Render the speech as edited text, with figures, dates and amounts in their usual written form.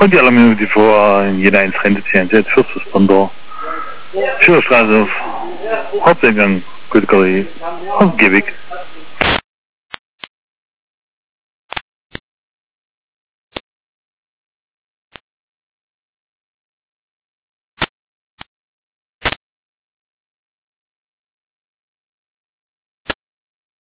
Und alla minuti vor in United States first responder. Sure, Straße, Haupteingang, gut, Galerie, ausgiebig.